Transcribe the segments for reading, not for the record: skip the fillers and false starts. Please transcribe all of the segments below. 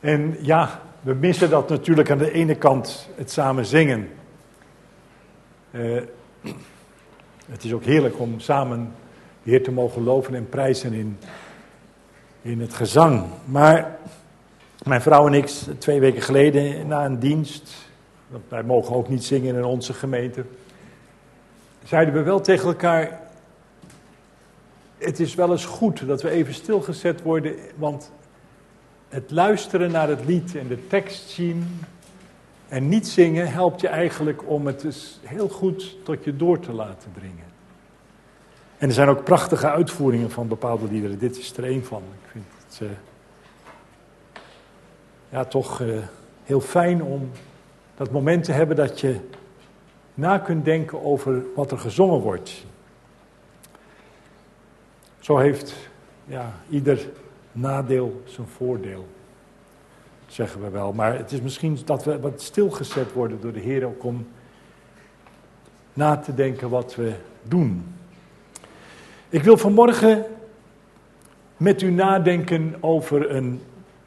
En ja, we missen dat natuurlijk aan de ene kant, het samen zingen. Het is ook heerlijk om samen de Heer te mogen loven en prijzen in het gezang. Maar mijn vrouw en ik, 2 weken geleden na een dienst, want wij mogen ook niet zingen in onze gemeente, zeiden we wel tegen elkaar, het is wel eens goed dat we even stilgezet worden, want het luisteren naar het lied en de tekst zien en niet zingen helpt je eigenlijk om het dus heel goed tot je door te laten dringen. En er zijn ook prachtige uitvoeringen van bepaalde liederen. Dit is er één van. Ik vind het toch heel fijn om dat moment te hebben dat je na kunt denken over wat er gezongen wordt. Zo heeft ieder nadeel zijn voordeel, zeggen we wel. Maar het is misschien dat we wat stilgezet worden door de Heer ook om na te denken wat we doen. Ik wil vanmorgen met u nadenken over een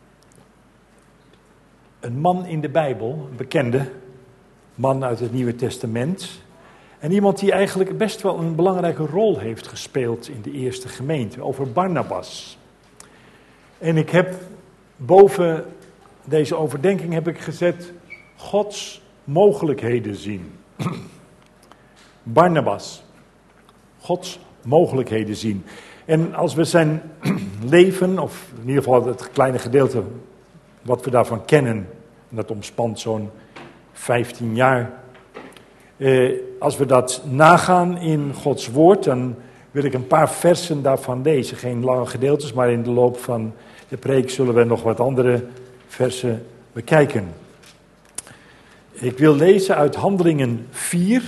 man in de Bijbel, een bekende man uit het Nieuwe Testament. En iemand die eigenlijk best wel een belangrijke rol heeft gespeeld in de eerste gemeente, over Barnabas. En ik heb boven deze overdenking heb ik gezet, Gods mogelijkheden zien. Barnabas, Gods mogelijkheden zien. En als we zijn leven, of in ieder geval het kleine gedeelte wat we daarvan kennen, en dat omspant zo'n 15 jaar. Als we dat nagaan in Gods woord, dan wil ik een paar versen daarvan lezen. Geen lange gedeeltes, maar in de loop van de preek zullen we nog wat andere versen bekijken. Ik wil lezen uit Handelingen 4,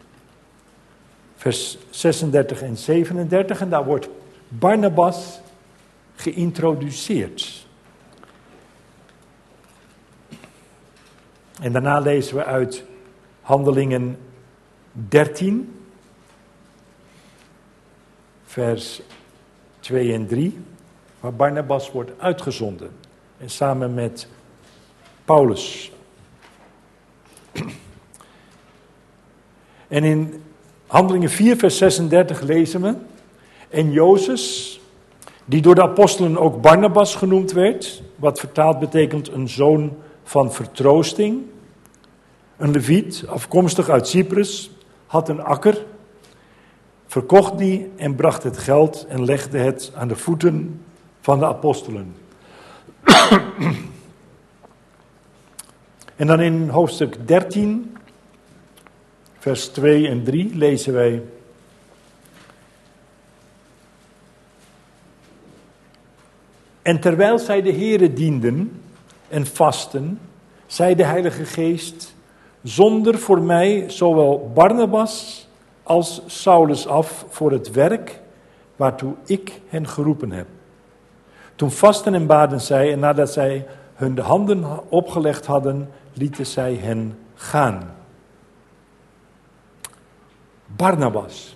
vers 36 en 37. En daar wordt Barnabas geïntroduceerd. En daarna lezen we uit Handelingen 13, vers 2 en 3, waar Barnabas wordt uitgezonden. En samen met Paulus. En in Handelingen 4, vers 36 lezen we: En Jozef, die door de apostelen ook Barnabas genoemd werd, wat vertaald betekent een zoon van vertroosting, een leviet, afkomstig uit Cyprus, had een akker, verkocht die en bracht het geld en legde het aan de voeten van de apostelen. En dan in hoofdstuk 13, vers 2 en 3 lezen wij: En terwijl zij de Here dienden en vasten, zei de Heilige Geest: Zonder voor mij zowel Barnabas als Saulus af voor het werk waartoe ik hen geroepen heb. Toen vasten en baden zij, en nadat zij hun de handen opgelegd hadden, lieten zij hen gaan. Barnabas.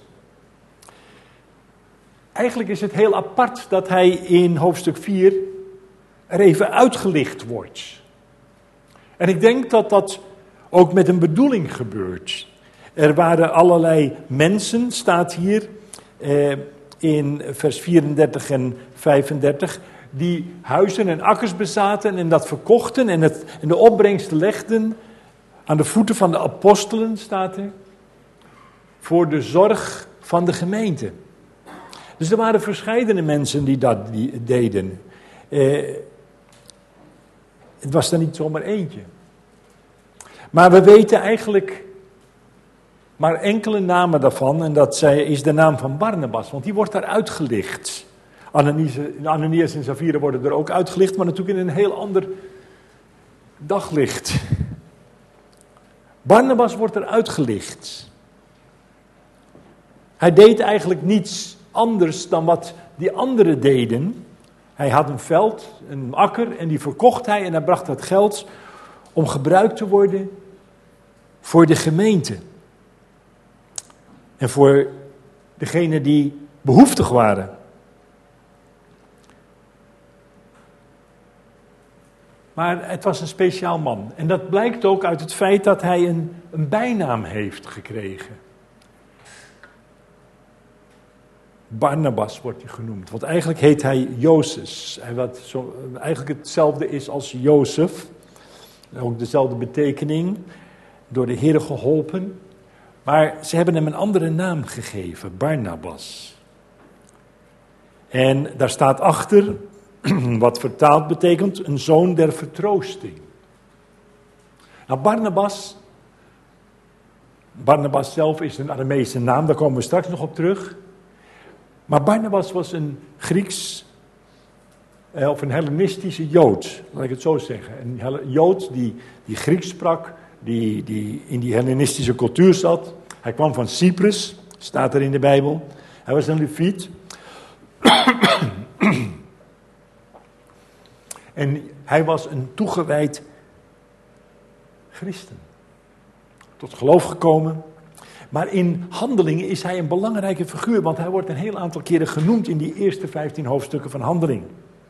Eigenlijk is het heel apart dat hij in hoofdstuk 4 er even uitgelicht wordt. En ik denk dat dat ook met een bedoeling gebeurt. Er waren allerlei mensen, staat hier in vers 34 en 35, die huizen en akkers bezaten en dat verkochten en de opbrengst legden aan de voeten van de apostelen, staat er, voor de zorg van de gemeente. Dus er waren verscheidene mensen die dat deden. Het was er niet zomaar eentje. Maar we weten eigenlijk maar enkele namen daarvan. En dat is de naam van Barnabas, want die wordt daar uitgelicht. Ananias en Safira worden er ook uitgelicht, maar natuurlijk in een heel ander daglicht. Barnabas wordt er uitgelicht. Hij deed eigenlijk niets anders dan wat die anderen deden. Hij had een veld, een akker, en die verkocht hij en hij bracht dat geld om gebruikt te worden voor de gemeente. En voor degenen die behoeftig waren. Maar het was een speciaal man. En dat blijkt ook uit het feit dat hij een bijnaam heeft gekregen. Barnabas wordt hij genoemd. Want eigenlijk heet hij Jozef. Wat eigenlijk hetzelfde is als Jozef. Ook dezelfde betekening. Door de Heer geholpen. Maar ze hebben hem een andere naam gegeven. Barnabas. En daar staat achter, wat vertaald betekent, een zoon der vertroosting. Nou, Barnabas zelf is een Aramese naam, daar komen we straks nog op terug. Maar Barnabas was een Grieks, of een Hellenistische Jood, laat ik het zo zeggen. Een Jood die Grieks sprak, die in die Hellenistische cultuur zat. Hij kwam van Cyprus, staat er in de Bijbel. Hij was een Leviet. En hij was een toegewijd christen. Tot geloof gekomen. Maar in Handelingen is hij een belangrijke figuur, want hij wordt een heel aantal keren genoemd in die eerste 15 hoofdstukken van Handelingen.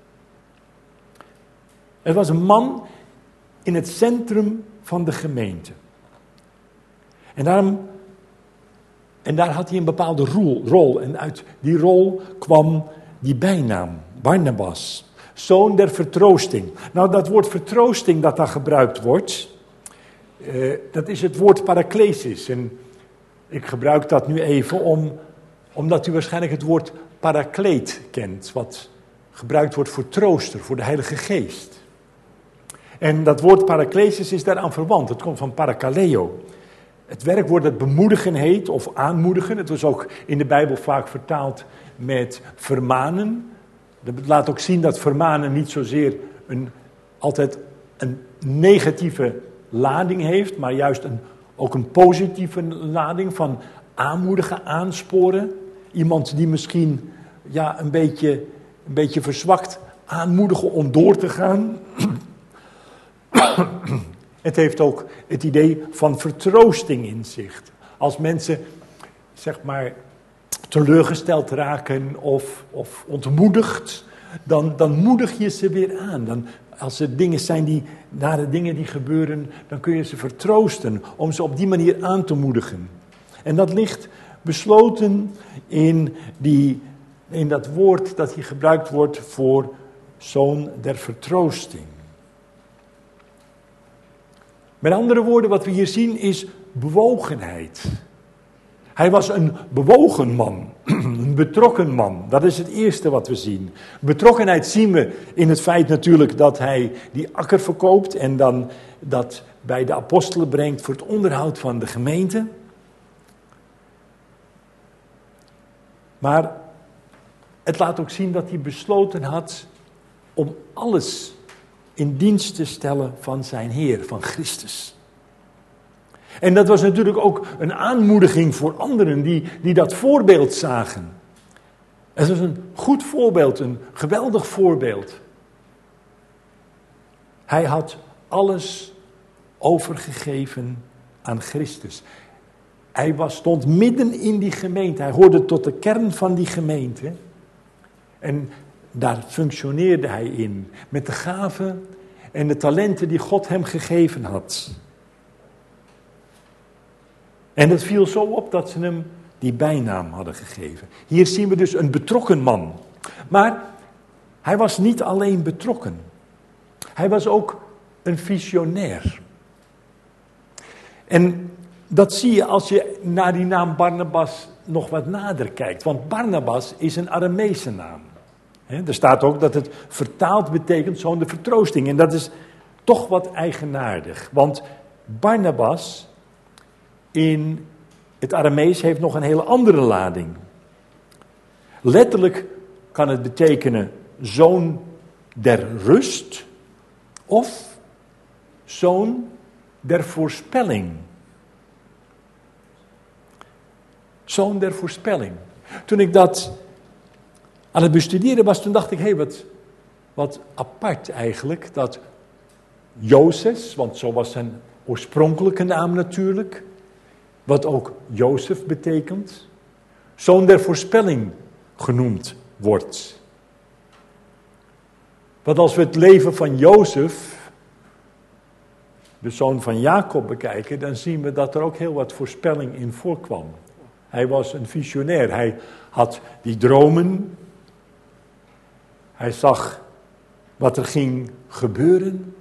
Het was een man in het centrum van de gemeente. En daar had hij een bepaalde rol. En uit die rol kwam die bijnaam, Barnabas. Zoon der vertroosting. Nou, dat woord vertroosting dat daar gebruikt wordt, dat is het woord paraklesis. En ik gebruik dat nu even omdat u waarschijnlijk het woord parakleet kent. Wat gebruikt wordt voor trooster, voor de Heilige Geest. En dat woord paraklesis is daaraan verwant. Het komt van parakaleo. Het werkwoord dat bemoedigen heet, of aanmoedigen. Het was ook in de Bijbel vaak vertaald met vermanen. Dat laat ook zien dat vermanen niet zozeer altijd een negatieve lading heeft, maar juist ook een positieve lading van aanmoedigen, aansporen. Iemand die misschien een beetje verzwakt aanmoedigen om door te gaan. Het heeft ook het idee van vertroosting in zich. Als mensen, zeg maar, teleurgesteld raken of ontmoedigd, dan moedig je ze weer aan. Als er dingen zijn nare dingen die gebeuren, dan kun je ze vertroosten om ze op die manier aan te moedigen. En dat ligt besloten in dat woord dat hier gebruikt wordt voor zoon der vertroosting. Met andere woorden, wat we hier zien is bewogenheid. Hij was een bewogen man, een betrokken man. Dat is het eerste wat we zien. Betrokkenheid zien we in het feit natuurlijk dat hij die akker verkoopt en dan dat bij de apostelen brengt voor het onderhoud van de gemeente. Maar het laat ook zien dat hij besloten had om alles in dienst te stellen van zijn Heer, van Christus. En dat was natuurlijk ook een aanmoediging voor anderen die dat voorbeeld zagen. Het was een goed voorbeeld, een geweldig voorbeeld. Hij had alles overgegeven aan Christus. Hij stond midden in die gemeente, hij hoorde tot de kern van die gemeente. En daar functioneerde hij in, met de gaven en de talenten die God hem gegeven had. En het viel zo op dat ze hem die bijnaam hadden gegeven. Hier zien we dus een betrokken man. Maar hij was niet alleen betrokken. Hij was ook een visionair. En dat zie je als je naar die naam Barnabas nog wat nader kijkt. Want Barnabas is een Aramese naam. Er staat ook dat het vertaald betekent zoon de vertroosting. En dat is toch wat eigenaardig. Want Barnabas in het Aramees heeft nog een hele andere lading. Letterlijk kan het betekenen zoon der rust of zoon der voorspelling. Zoon der voorspelling. Toen ik dat aan het bestuderen was, toen dacht ik, wat apart eigenlijk, dat Jozef, want zo was zijn oorspronkelijke naam natuurlijk, wat ook Jozef betekent, zoon der voorspelling genoemd wordt. Want als we het leven van Jozef de zoon van Jacob bekijken, dan zien we dat er ook heel wat voorspelling in voorkwam. Hij was een visionair. Hij had die dromen. Hij zag wat er ging gebeuren.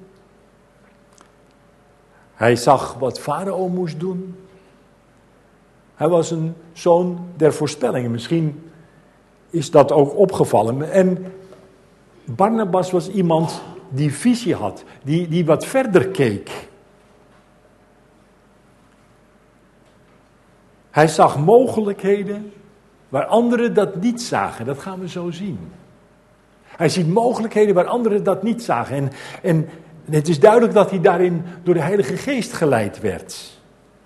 Hij zag wat Farao moest doen. Hij was een zoon der voorspellingen. Misschien is dat ook opgevallen. En Barnabas was iemand die visie had, die wat verder keek. Hij zag mogelijkheden waar anderen dat niet zagen. Dat gaan we zo zien. Hij ziet mogelijkheden waar anderen dat niet zagen. En het is duidelijk dat hij daarin door de Heilige Geest geleid werd.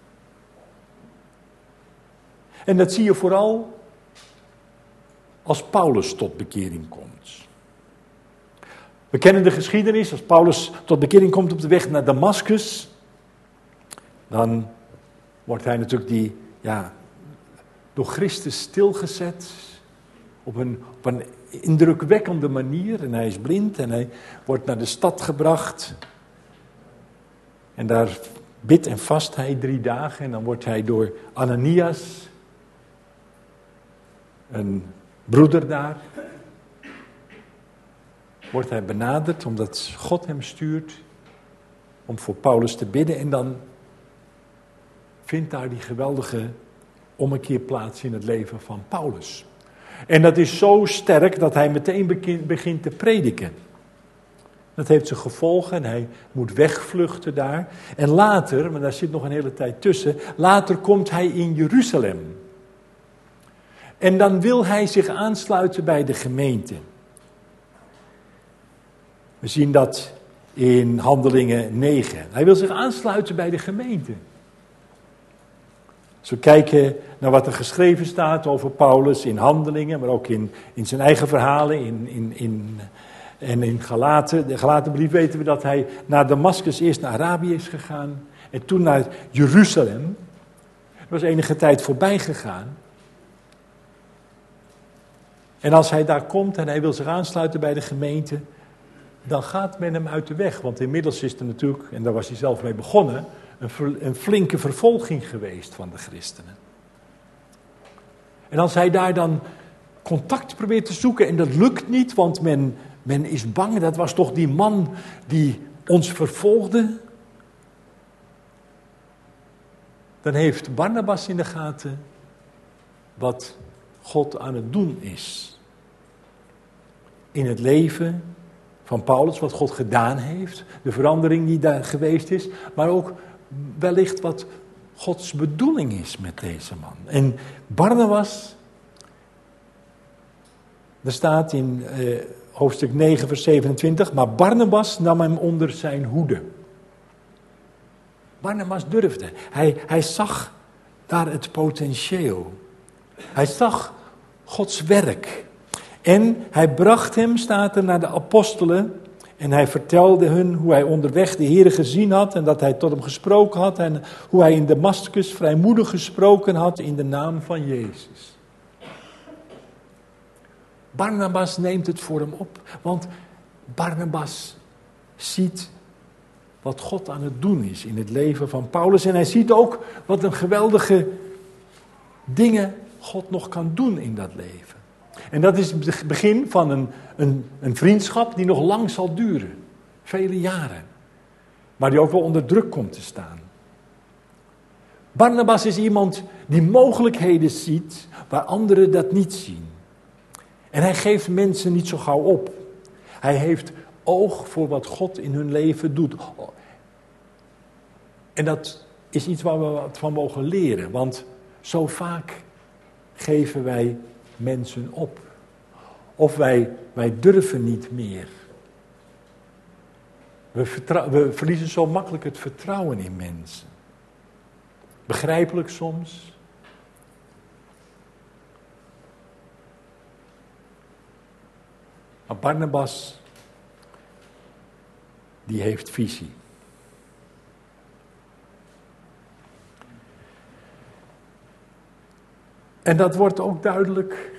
En dat zie je vooral als Paulus tot bekering komt. We kennen de geschiedenis. Als Paulus tot bekering komt op de weg naar Damascus, dan wordt hij natuurlijk door Christus stilgezet op een indrukwekkende manier. En hij is blind en hij wordt naar de stad gebracht. En daar bidt en vast hij 3 dagen. En dan wordt hij door Ananias, een broeder daar, wordt hij benaderd omdat God hem stuurt om voor Paulus te bidden. En dan vindt daar die geweldige ommekeer plaats in het leven van Paulus. En dat is zo sterk dat hij meteen begint te prediken. Dat heeft zijn gevolgen en hij moet wegvluchten daar. En later, maar daar zit nog een hele tijd tussen, later komt hij in Jeruzalem. En dan wil hij zich aansluiten bij de gemeente. We zien dat in Handelingen 9. Hij wil zich aansluiten bij de gemeente. Als we kijken naar wat er geschreven staat over Paulus in Handelingen, maar ook in zijn eigen verhalen, en in Galaten, de Galatenbrief weten we dat hij naar Damascus eerst naar Arabië is gegaan en toen naar Jeruzalem. Er was enige tijd voorbij gegaan. En als hij daar komt en hij wil zich aansluiten bij de gemeente, dan gaat men hem uit de weg. Want inmiddels is er natuurlijk, en daar was hij zelf mee begonnen, een flinke vervolging geweest van de christenen. En als hij daar dan contact probeert te zoeken en dat lukt niet, want men is bang, dat was toch die man die ons vervolgde. Dan heeft Barnabas in de gaten wat God aan het doen is. In het leven van Paulus, wat God gedaan heeft, de verandering die daar geweest is, maar ook wellicht wat Gods bedoeling is met deze man. En Barnabas, er staat in hoofdstuk 9 vers 27, maar Barnabas nam hem onder zijn hoede. Barnabas durfde. Hij zag daar het potentieel. Hij zag Gods werk. En hij bracht hem, staat er, naar de apostelen. En hij vertelde hun hoe hij onderweg de Heere gezien had. En dat hij tot hem gesproken had. En hoe hij in Damascus vrijmoedig gesproken had in de naam van Jezus. Barnabas neemt het voor hem op. Want Barnabas ziet wat God aan het doen is in het leven van Paulus. En hij ziet ook wat een geweldige dingen God nog kan doen in dat leven. En dat is het begin van een vriendschap die nog lang zal duren. Vele jaren. Maar die ook wel onder druk komt te staan. Barnabas is iemand die mogelijkheden ziet waar anderen dat niet zien. En hij geeft mensen niet zo gauw op. Hij heeft oog voor wat God in hun leven doet. En dat is iets waar we wat van mogen leren. Want zo vaak geven wij mensen op. Of wij durven niet meer. We verliezen zo makkelijk het vertrouwen in mensen. Begrijpelijk soms. Maar Barnabas, die heeft visie. En dat wordt ook duidelijk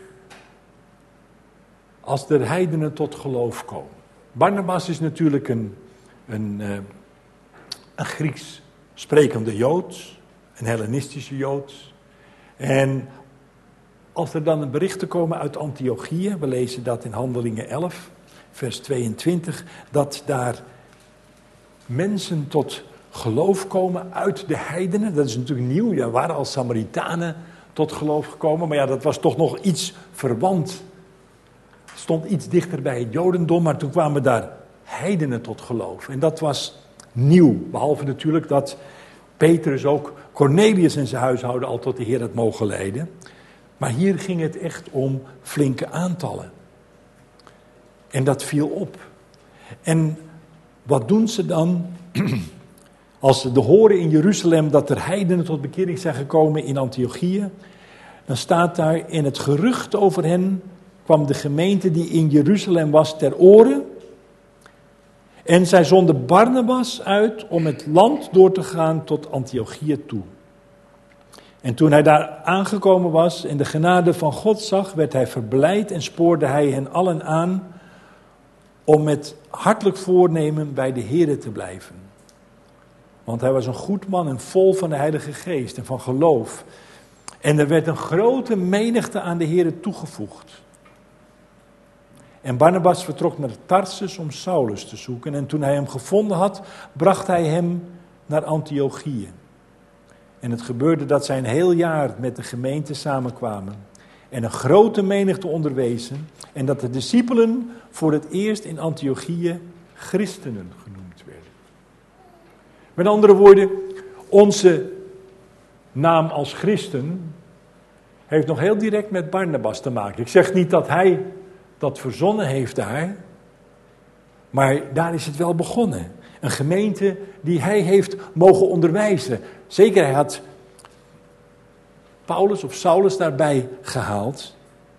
als de heidenen tot geloof komen. Barnabas is natuurlijk een Grieks sprekende Jood, een Hellenistische Jood. En als er dan berichten komen uit Antiochië, we lezen dat in Handelingen 11, vers 22, dat daar mensen tot geloof komen uit de heidenen. Dat is natuurlijk nieuw, er waren al Samaritanen tot geloof gekomen, maar ja, dat was toch nog iets verwant. Het stond iets dichter bij het Jodendom, maar toen kwamen daar heidenen tot geloof. En dat was nieuw, behalve natuurlijk dat Petrus ook Cornelius en zijn huishouden al tot de Heer had mogen leiden. Maar hier ging het echt om flinke aantallen. En dat viel op. En wat doen ze dan? Als ze horen in Jeruzalem dat er heidenen tot bekering zijn gekomen in Antiochië, dan staat daar in het gerucht over hen, kwam de gemeente die in Jeruzalem was ter oren. En zij zonden Barnabas uit om het land door te gaan tot Antiochië toe. En toen hij daar aangekomen was en de genade van God zag, werd hij verblijd en spoorde hij hen allen aan om met hartelijk voornemen bij de Here te blijven. Want hij was een goed man en vol van de Heilige Geest en van geloof. En er werd een grote menigte aan de Here toegevoegd. En Barnabas vertrok naar Tarsus om Saulus te zoeken. En toen hij hem gevonden had, bracht hij hem naar Antiochië. En het gebeurde dat zij een heel jaar met de gemeente samenkwamen. En een grote menigte onderwezen. En dat de discipelen voor het eerst in Antiochië christenen genoemd werden. Met andere woorden, onze naam als christen heeft nog heel direct met Barnabas te maken. Ik zeg niet dat hij dat verzonnen heeft daar, maar daar is het wel begonnen. Een gemeente die hij heeft mogen onderwijzen. Zeker, hij had Paulus of Saulus daarbij gehaald.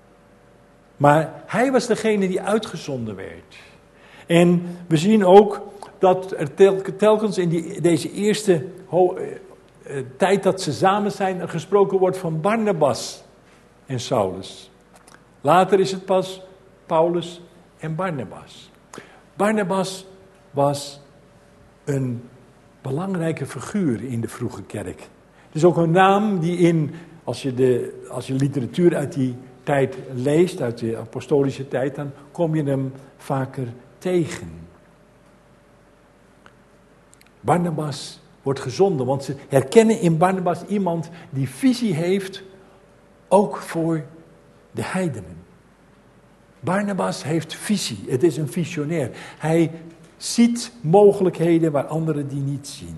Maar hij was degene die uitgezonden werd. En we zien ook dat er telkens in deze eerste tijd dat ze samen zijn, er gesproken wordt van Barnabas en Saulus. Later is het pas Paulus en Barnabas. Barnabas was een belangrijke figuur in de vroege kerk. Het is ook een naam die als je literatuur uit die tijd leest, uit de apostolische tijd, dan kom je hem vaker tegen. Barnabas wordt gezonden, want ze herkennen in Barnabas iemand die visie heeft, ook voor de heidenen. Barnabas heeft visie, het is een visionair. Hij ziet mogelijkheden waar anderen die niet zien.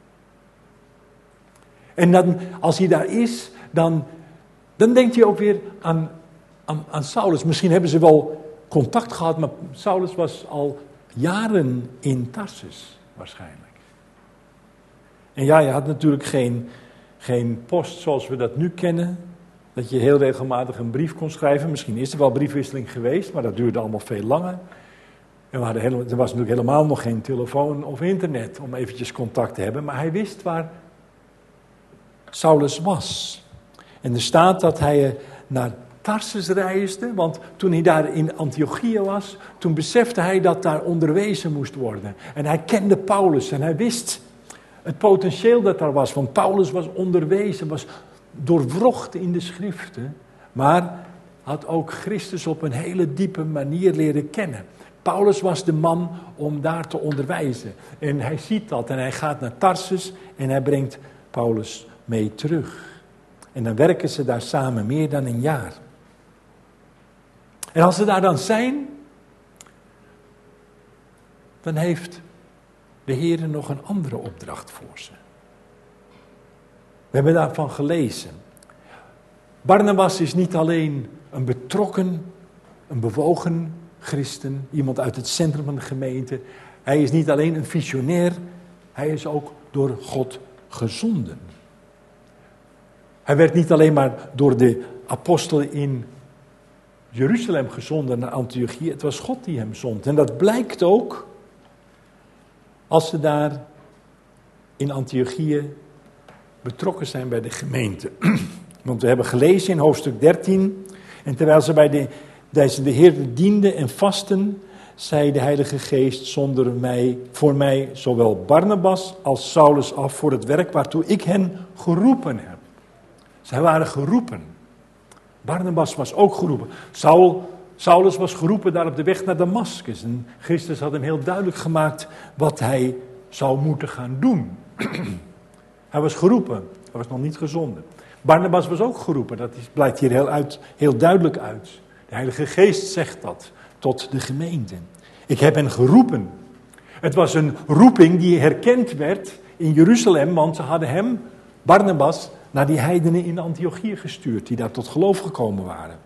En dan, als hij daar is, dan denkt hij ook weer aan Saulus. Misschien hebben ze wel contact gehad, maar Saulus was al jaren in Tarsus waarschijnlijk. En ja, je had natuurlijk geen post zoals we dat nu kennen. Dat je heel regelmatig een brief kon schrijven. Misschien is er wel briefwisseling geweest, maar dat duurde allemaal veel langer. En er was natuurlijk helemaal nog geen telefoon of internet om eventjes contact te hebben. Maar hij wist waar Saulus was. En er staat dat hij naar Tarsus reisde, want toen hij daar in Antiochië was, toen besefte hij dat daar onderwezen moest worden. En hij kende Paulus en hij wist het potentieel dat daar was. Want Paulus was onderwezen, was doorwrocht in de schriften, maar had ook Christus op een hele diepe manier leren kennen. Paulus was de man om daar te onderwijzen. En hij ziet dat en hij gaat naar Tarsus en hij brengt Paulus mee terug. En dan werken ze daar samen meer dan een jaar. En als ze daar dan zijn, dan heeft de Heer nog een andere opdracht voor ze. We hebben daarvan gelezen. Barnabas is niet alleen een betrokken, een bewogen christen, iemand uit het centrum van de gemeente. Hij is niet alleen een visionair, hij is ook door God gezonden. Hij werd niet alleen maar door de apostelen in Jeruzalem gezonden naar Antiochië, het was God die hem zond. En dat blijkt ook als ze daar in Antiochië betrokken zijn bij de gemeente. Want we hebben gelezen in hoofdstuk 13, en terwijl ze bij de Heer dienden en vasten, zei de Heilige Geest voor mij zowel Barnabas als Saulus af voor het werk waartoe ik hen geroepen heb. Zij waren geroepen. Barnabas was ook geroepen. Saulus was geroepen daar op de weg naar Damascus. En Christus had hem heel duidelijk gemaakt wat hij zou moeten gaan doen. Hij was geroepen, hij was nog niet gezonden. Barnabas was ook geroepen, dat blijkt hier heel duidelijk uit. De Heilige Geest zegt dat tot de gemeente. Ik heb hen geroepen. Het was een roeping die herkend werd in Jeruzalem, want ze hadden hem, Barnabas, naar die heidenen in Antiochië gestuurd, die daar tot geloof gekomen waren.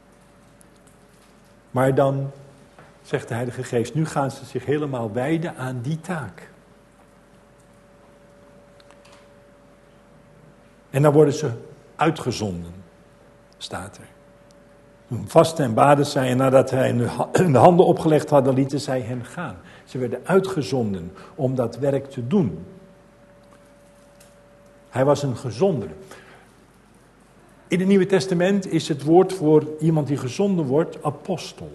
Maar dan, zegt de Heilige Geest, nu gaan ze zich helemaal wijden aan die taak. En dan worden ze uitgezonden, staat er. Toen vasten en baden zij en nadat hij hun de handen opgelegd hadden, lieten zij hen gaan. Ze werden uitgezonden om dat werk te doen. Hij was een gezondene. In het Nieuwe Testament is het woord voor iemand die gezonden wordt apostel.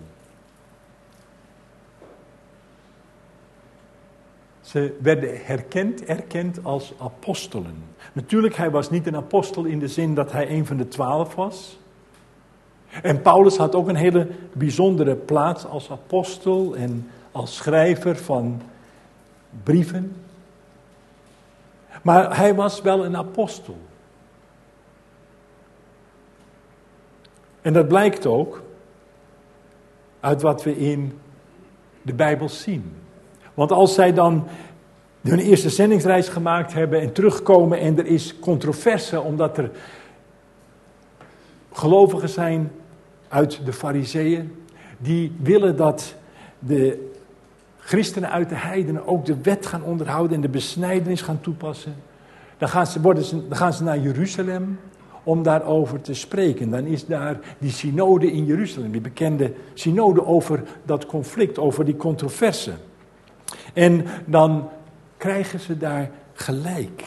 Ze werden erkend als apostelen. Natuurlijk, hij was niet een apostel in de zin dat hij een van de 12 was. En Paulus had ook een hele bijzondere plaats als apostel en als schrijver van brieven. Maar hij was wel een apostel. En dat blijkt ook uit wat we in de Bijbel zien. Want als zij dan hun eerste zendingsreis gemaakt hebben en terugkomen en er is controverse omdat er gelovigen zijn uit de Farizeeën die willen dat de christenen uit de heidenen ook de wet gaan onderhouden en de besnijdenis gaan toepassen. Dan gaan ze naar Jeruzalem om daarover te spreken. Dan is daar die synode in Jeruzalem, die bekende synode over dat conflict, over die controverse. En dan krijgen ze daar gelijk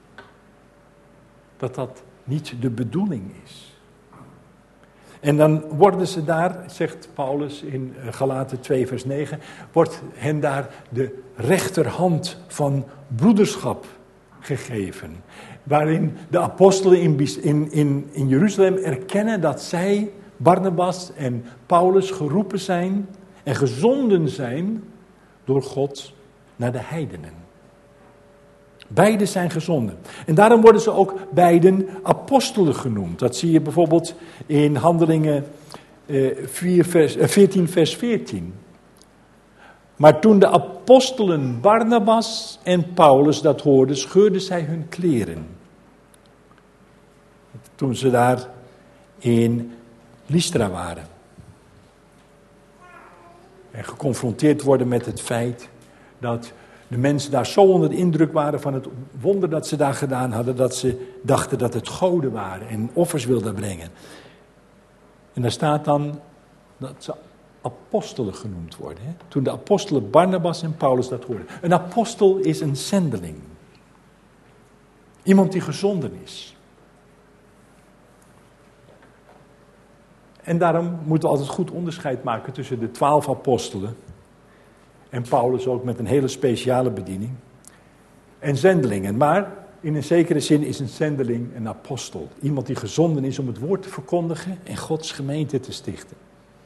dat dat niet de bedoeling is. En dan worden ze daar, zegt Paulus in Galaten 2 vers 9, wordt hen daar de rechterhand van broederschap gegeven. Waarin de apostelen in Jeruzalem erkennen dat zij, Barnabas en Paulus, geroepen zijn en gezonden zijn door God naar de heidenen. Beiden zijn gezonden. En daarom worden ze ook beiden apostelen genoemd. Dat zie je bijvoorbeeld in Handelingen 14 vers 14. Maar toen de apostelen Barnabas en Paulus dat hoorden, scheurden zij hun kleren. Toen ze daar in Lystra waren. En geconfronteerd worden met het feit dat de mensen daar zo onder de indruk waren van het wonder dat ze daar gedaan hadden, dat ze dachten dat het goden waren en offers wilden brengen. En daar staat dan dat ze apostelen genoemd worden. Hè? Toen de apostelen Barnabas en Paulus dat hoorden. Een apostel is een zendeling. Iemand die gezonden is. En daarom moeten we altijd goed onderscheid maken tussen de 12 apostelen en Paulus ook met een hele speciale bediening en zendelingen. Maar in een zekere zin is een zendeling een apostel. Iemand die gezonden is om het woord te verkondigen en Gods gemeente te stichten.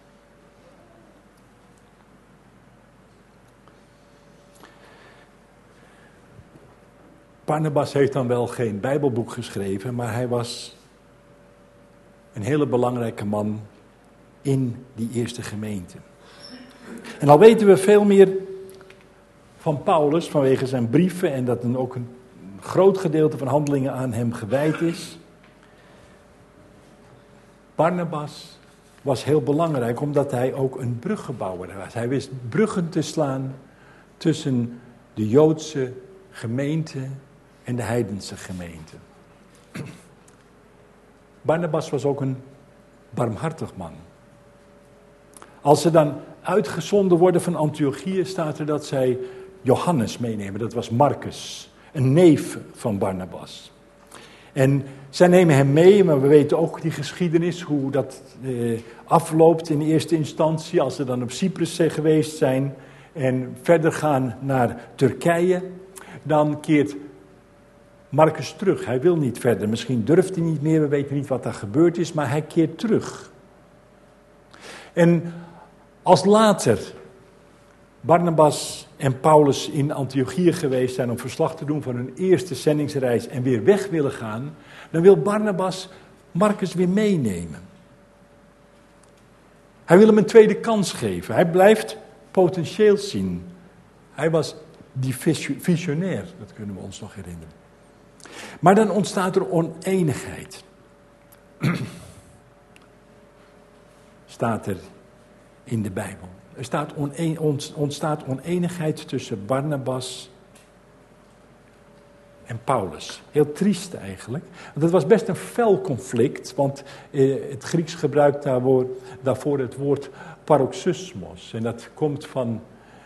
Barnabas heeft dan wel geen Bijbelboek geschreven, maar hij was een hele belangrijke man in die eerste gemeente. En al weten we veel meer van Paulus vanwege zijn brieven en dat dan ook een groot gedeelte van Handelingen aan hem gewijd is. Barnabas was heel belangrijk omdat hij ook een bruggenbouwer was. Hij wist bruggen te slaan tussen de Joodse gemeente en de heidense gemeente. Barnabas was ook een barmhartig man. Als ze dan uitgezonden worden van Antiochië, staat er dat zij Johannes meenemen. Dat was Marcus, een neef van Barnabas. En zij nemen hem mee, maar we weten ook die geschiedenis, hoe dat afloopt in eerste instantie, als ze dan op Cyprus geweest zijn en verder gaan naar Turkije, dan keert Marcus terug. Hij wil niet verder, misschien durft hij niet meer, we weten niet wat daar gebeurd is, maar hij keert terug. En als later Barnabas en Paulus in Antiochië geweest zijn om verslag te doen van hun eerste zendingsreis en weer weg willen gaan, dan wil Barnabas Marcus weer meenemen. Hij wil hem een tweede kans geven. Hij blijft potentieel zien. Hij was die visionair, dat kunnen we ons nog herinneren. Maar dan ontstaat er oneenigheid. Staat er in de Bijbel. Er ontstaat oneenigheid tussen Barnabas en Paulus. Heel triest eigenlijk. Want het was best een fel conflict, want het Grieks gebruikt daarvoor het woord paroxysmos. En dat komt van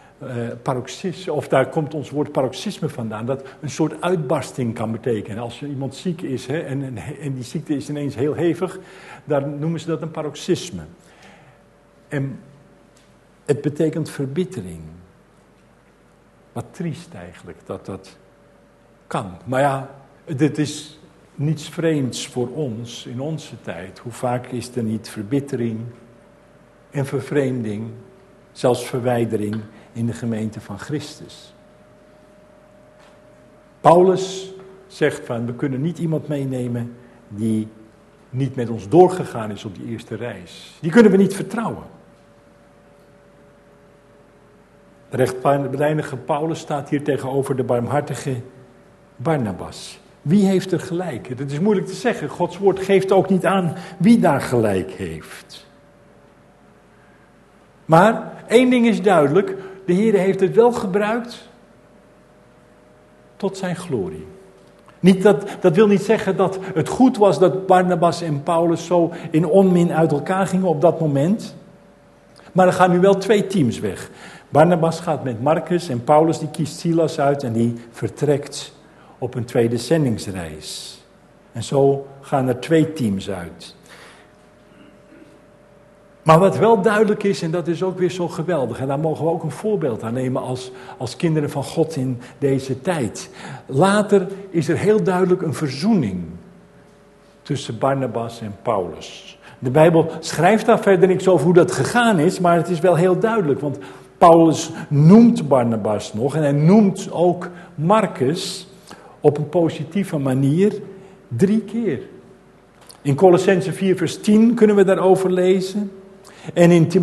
daar komt ons woord paroxysme vandaan, dat een soort uitbarsting kan betekenen. Als iemand ziek is en die ziekte is ineens heel hevig, dan noemen ze dat een paroxysme. En het betekent verbittering. Wat triest eigenlijk, dat kan. Maar ja, dit is niets vreemds voor ons in onze tijd. Hoe vaak is er niet verbittering en vervreemding, zelfs verwijdering in de gemeente van Christus. Paulus zegt van, we kunnen niet iemand meenemen die niet met ons doorgegaan is op die eerste reis. Die kunnen we niet vertrouwen. De rechtvaardige Paulus staat hier tegenover de barmhartige Barnabas. Wie heeft er gelijk? Dat is moeilijk te zeggen. Gods woord geeft ook niet aan wie daar gelijk heeft. Maar één ding is duidelijk. De Heer heeft het wel gebruikt tot zijn glorie. Dat wil niet zeggen dat het goed was dat Barnabas en Paulus zo in onmin uit elkaar gingen op dat moment. Maar er gaan nu wel 2 teams weg. Barnabas gaat met Marcus en Paulus die kiest Silas uit en die vertrekt op een tweede zendingsreis. En zo gaan er 2 teams uit. Maar wat wel duidelijk is, en dat is ook weer zo geweldig, en daar mogen we ook een voorbeeld aan nemen als kinderen van God in deze tijd. Later is er heel duidelijk een verzoening tussen Barnabas en Paulus. De Bijbel schrijft daar verder niks over hoe dat gegaan is, maar het is wel heel duidelijk, want Paulus noemt Barnabas nog en hij noemt ook Marcus op een positieve manier 3 keer. In Colossenzen 4 vers 10 kunnen we daarover lezen. En in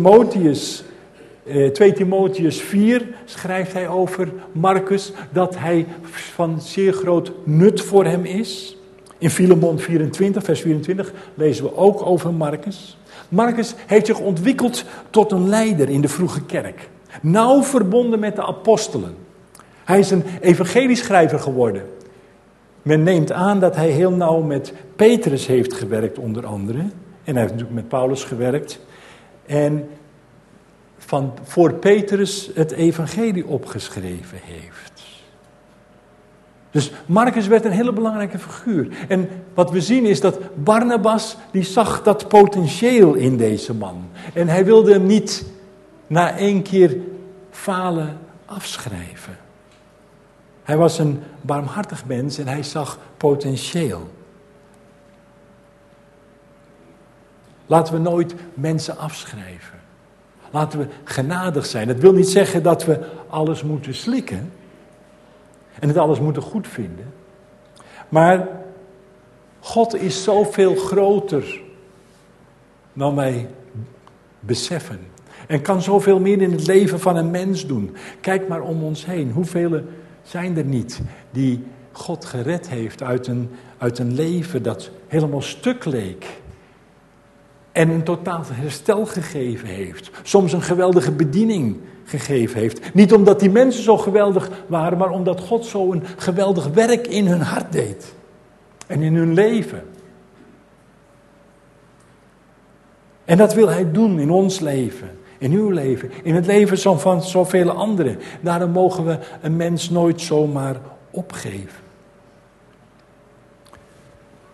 2 Timotheus 4 schrijft hij over Marcus dat hij van zeer groot nut voor hem is. In Filemon 24 vers 24 lezen we ook over Marcus. Marcus heeft zich ontwikkeld tot een leider in de vroege kerk. Nauw verbonden met de apostelen. Hij is een evangelieschrijver geworden. Men neemt aan dat hij heel nauw met Petrus heeft gewerkt onder andere. En hij heeft natuurlijk met Paulus gewerkt. En voor Petrus het evangelie opgeschreven heeft. Dus Marcus werd een hele belangrijke figuur. En wat we zien is dat Barnabas, die zag dat potentieel in deze man. En hij wilde hem niet na 1 keer falen afschrijven. Hij was een barmhartig mens en hij zag potentieel. Laten we nooit mensen afschrijven. Laten we genadig zijn. Dat wil niet zeggen dat we alles moeten slikken. En het alles moeten goed vinden. Maar God is zoveel groter dan wij beseffen. En kan zoveel meer in het leven van een mens doen. Kijk maar om ons heen. Hoeveel zijn er niet die God gered heeft uit een leven dat helemaal stuk leek. En een totaal herstel gegeven heeft. Soms een geweldige bediening gegeven heeft. Niet omdat die mensen zo geweldig waren, maar omdat God zo een geweldig werk in hun hart deed. En in hun leven. En dat wil hij doen in ons leven. In uw leven. In het leven van zoveel anderen. Daarom mogen we een mens nooit zomaar opgeven.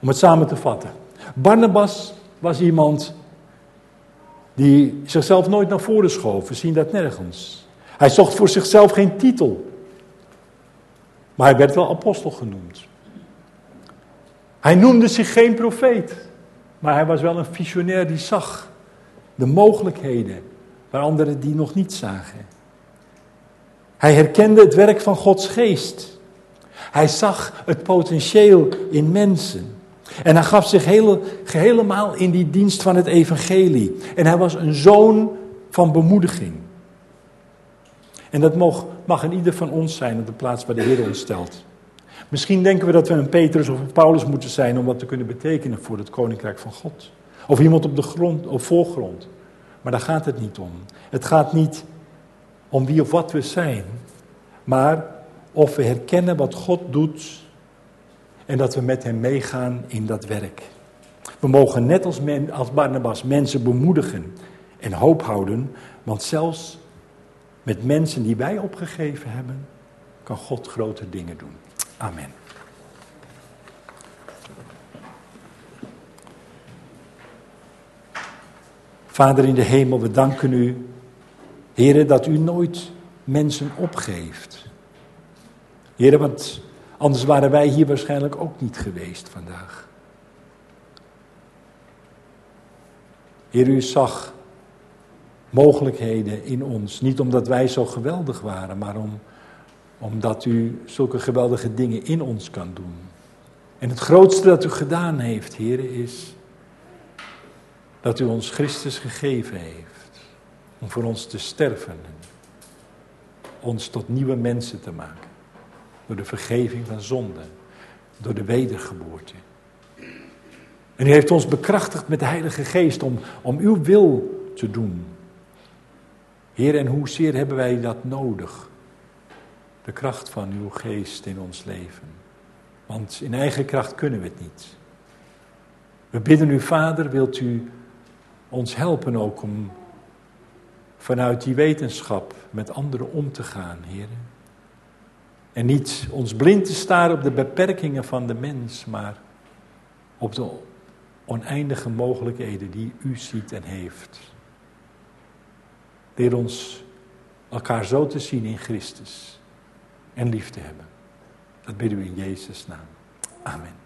Om het samen te vatten. Barnabas was iemand die zichzelf nooit naar voren schoof. We zien dat nergens. Hij zocht voor zichzelf geen titel. Maar hij werd wel apostel genoemd. Hij noemde zich geen profeet. Maar hij was wel een visionair die zag de mogelijkheden waar anderen die nog niet zagen. Hij herkende het werk van Gods geest. Hij zag het potentieel in mensen. En hij gaf zich helemaal in die dienst van het evangelie. En hij was een zoon van bemoediging. En dat mag in ieder van ons zijn op de plaats waar de Heer ons stelt. Misschien denken we dat we een Petrus of een Paulus moeten zijn om wat te kunnen betekenen voor het koninkrijk van God. Of iemand op voorgrond. Maar daar gaat het niet om. Het gaat niet om wie of wat we zijn. Maar of we herkennen wat God doet en dat we met hem meegaan in dat werk. We mogen net als Barnabas mensen bemoedigen en hoop houden. Want zelfs met mensen die wij opgegeven hebben, kan God grote dingen doen. Amen. Vader in de hemel, we danken u, Heere, dat u nooit mensen opgeeft. Heere, want anders waren wij hier waarschijnlijk ook niet geweest vandaag. Heer, u zag mogelijkheden in ons. Niet omdat wij zo geweldig waren, maar omdat u zulke geweldige dingen in ons kan doen. En het grootste dat u gedaan heeft, Heer, is dat u ons Christus gegeven heeft. Om voor ons te sterven. Ons tot nieuwe mensen te maken. Door de vergeving van zonden. Door de wedergeboorte. En u heeft ons bekrachtigd met de Heilige Geest om uw wil te doen. Heer, en hoezeer hebben wij dat nodig? De kracht van uw geest in ons leven. Want in eigen kracht kunnen we het niet. We bidden u, Vader, wilt u ons helpen ook om vanuit die wetenschap met anderen om te gaan, Heer. En niet ons blind te staren op de beperkingen van de mens, maar op de oneindige mogelijkheden die u ziet en heeft. Leer ons elkaar zo te zien in Christus en lief te hebben. Dat bidden we in Jezus' naam. Amen.